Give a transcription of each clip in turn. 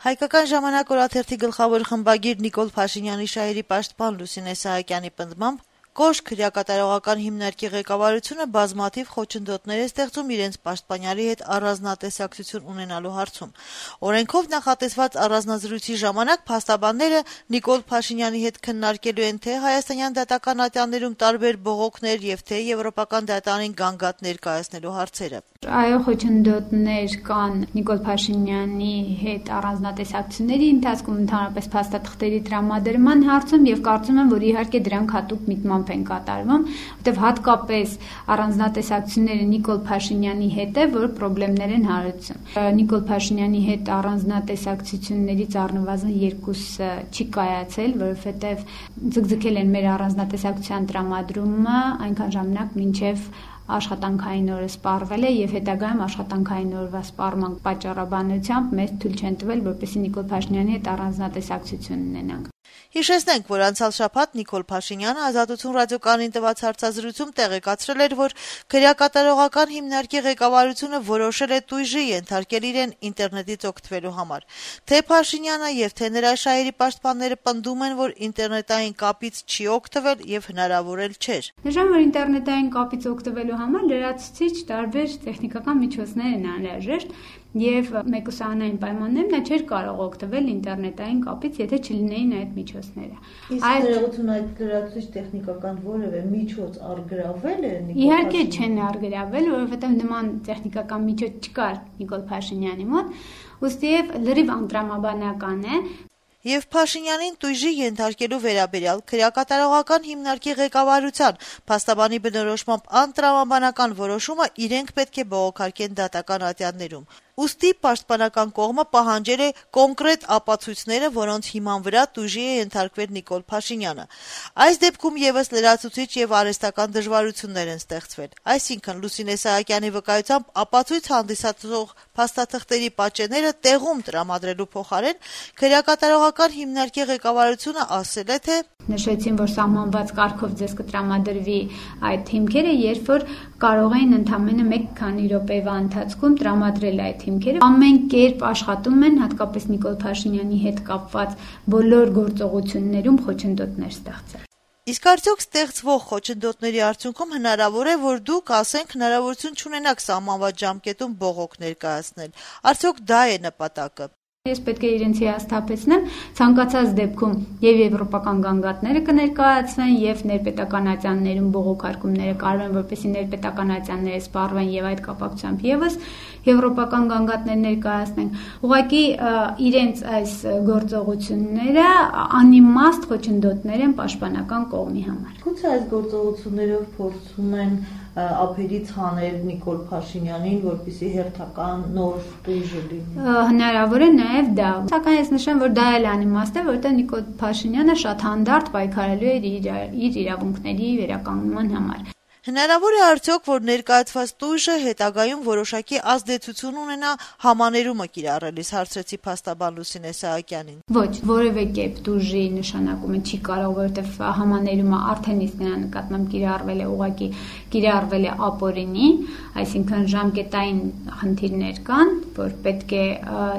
Հայկական ժամանակ օրաթերթի գլխավոր խմբագիր Նիկոլ Փաշինյանի շահերի պաշտպան Լուսինե Սահակյանի պնդմամբ Կոշտ քրեակատարողական հիմնարկի ղեկավարությունը բազմաթիվ խոչընդոտներ է ստեղծում իրենց պաշտպանյալի հետ առանձնատեսակցություն ունենալու հարցում։ Օրենքով նախատեսված առանձնազրույցի ժամանակ փաստաբանները Նիկոլ Փաշինյանի հետ քննարկելու են թե հայաստանյան դատական ատյաններում տարբեր բողոքներ եւ թե եվրոպական դատարանին գանգատ ներկայացնելու հարցերը։ Այո, խոչընդոտներ կան Նիկոլ Փաշինյանի հետ առանձնատեսակցությունների ընթացքում ընդհանրապես փաստաթղթերի տրամադրման հարցում եւ կարծում եմ, որ իհարկե դրանք հատուկ միտմամբ են կատարվում, որտեղ հատկապես առանձնատեսակցությունները Նիկոլ Փաշինյանի հետ է, որ խնդիրներ են հարուցում։ Նիկոլ Փաշինյանի հետ առանձնատեսակցություններից առնվազն երկուսը չի կայացել, որովհետեւ ձգձգել են մեր առանձնատեսակցության տրամադրումը այնքան ժամանակ, մինչեւ աշխատանքային օրը սպառվել է եւ հետագայում աշխատանքային օրվա սպառման պատճառաբանությամբ մեզ թույլ չեն տվել, որպեսզի Նիկոլ Փաշինյանի հետ առանձնատեսակցություն ունենանք։ Հիշեցնենք, որ անցյալ շաբաթ Նիկոլ Փաշինյանը Ազատություն ռադիոկայանին տված հարցազրույցում տեղեկացրել էր, որ քրեակատարողական հիմնարկի ղեկավարությունը որոշել է տույժի ենթարկել իրեն ինտերնետից օգտվելու համար։ Թե Փաշինյանը եւ թե նրա շահերի պաշտպանները պնդում են, որ ինտերնետային կապից չի օգտվել եւ հնարավոր էլ չէր։ Նշեմ, որ ինտերնետային կապից օգտվելու համար լրացուցիչ տարբեր տեխնիկական միջոցներ են անհրաժեշտ եւ մեկուսանային պայմաններում նա չէր կարող օգտվել ինտերնետային կապից, եթե չլինեին այդ միջոցները։ Իսկ ներողություն, այդ լրացուցիչ տեխնիկական որևէ միջոց արգրավել է Նիկոլ Փաշինյանի։ Իհարկե չեն արգրավել, որովհետեւ նման տեխնիկական միջոց չկար Նիկոլ Փաշինյանի մոտ, ուստիև լրիվ անտրամաբանական է։ Եվ Փաշինյանին տույժի ենթարկելու վերաբերյալ քրեակատարողական հիմնարկի ղեկավարության փաստաբանի բնորոշմամբ անտրամաբանական որոշումը իրենք պետք է բողոքարկեն դատական ատյաններում։ Ուստի պաշտպանական կողմը պահանջել է կոնկրետ ապացույցները, որոնց հիման վրա տույժի է ենթարկվել Նիկոլ Փաշինյանը։ Այս դեպքում եւս լրացուցիչ եւ արհեստական դժվարություններ են ստեղծվել։ Այսինքն Լուսինե Սահակյանի վկայությամբ ապացույց հանդիսացող փաստաթղթերի պատճենները տեղում տրամադրելու փոխարեն քրեակատարողական հիմնարկի ղեկավարությունը ասել է, թե նշեցին, որ սահմանված կարգով ձեզ կտրամադրվի այդ հիմքերը, երբ որ կարող էին ընդամենը մեկ քանի րոպեվա ընթացքում տրամադրել այդ հիմքերը։ Ամեն կերպ աշխատում են, հատկապես Նիկոլ Փաշինյանի հետ կապված բոլոր գործողություններում խոչընդոտներ ստեղծել։ Իսկ արդյոք ստեղծվող խոչընդոտների արդյունքում հնարավոր է, որ դուք, ասենք, հնարավորություն չունենաք սահմանված ժամկետում բողոք ներկայացնել։ Արդյոք դա է նպատակը։ Ես պետք է իրենց հիասթափեցնեմ, ցանկացած դեպքում եւ եվրոպական գանգատները կներկայացվեն եւ ներպետական ատյաններում բողոքարկումները կարվեն, որպեսզի ներպետական ատյանները սպառվեն եւ այդ կապակցությամբ եւս եվրոպական գանգատներ ներկայացնենք։ Ուղղակի իրենց այս գործողությունները անիմաստ խոչընդոտներ են պաշտպանական կողմի համար։ Գուցե այս գործողություններով փորձում են ափերից հանել Նիկոլ Փաշինյանին, որպեսզի հերթական նոր տույժը լինի։ Հնարավոր է նաև դա։ Սակայն ես նշեմ, որ դա էլ անիմաստ է, որտեղ Նիկոլ Փաշինյանը շատ հանդարտ պայքարելու էր իր իրավունքների վերականգնման համար։ Հնարավոր է արդյոք, որ ներկայացված տույժը հետագայում որոշակի ազդեցություն ունենա համաներումը կիրառելիս, հարցրեցի փաստաբան Լուսինե Սահակյանին։ Ոչ, որևէ կերպ տույժի նշանակումը չի կարող, որովհետև համաներումը արդեն իսկ նրա նկատմամբ կիրառվել է, ուղղակի կիրառվել է ապօրինի, այսինքն ժամկետային խնդիրներ կան, որ պետք է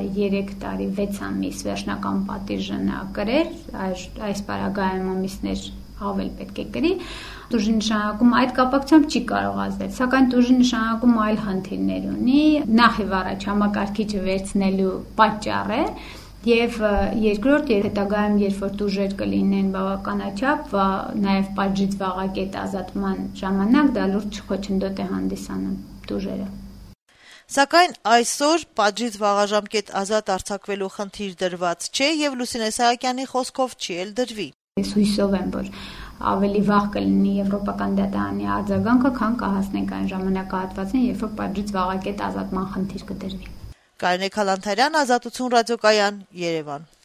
3 տարի 6 ամիս վերջնական պատիժը նա կրեր, այս պարագայում ամիսներ ավել պետք է կրի։ Տույժի նշանակում այդ կապակցությամբ չի կարող ազդել, սակայն տույժի նշանակում այլ խնդիրներ ունի, նախ եւ առաջ համակարգիչը վերցնելու պատճառ է եւ երկրորդ հետագայում երբ որ տույժեր կլինեն բավականաչափ, նաեւ պատժից վաղակետ ազատման ժամանակ դա լուրջ խոչընդոտ է հանդիսանում տույժերը։ Սակայն այսօր պատժից վաղաժամկետ ազատ արձակվելու խնդիր դրված չէ եւ Լուսինե Սահակյանի խոսքով չի էլ դրվի։ Ես հույսով եմ, որ ավելի վաղ կլինի եվրոպական դատարանի արձագանքը, քան կհասնենք այն ժամանակահատվածին, երբ որ պատժից վաղակետ ազատման խնդիր կդրվի։ Կարինե Քալանթարյան, Ազատություն ռադիոկայան, Երևան։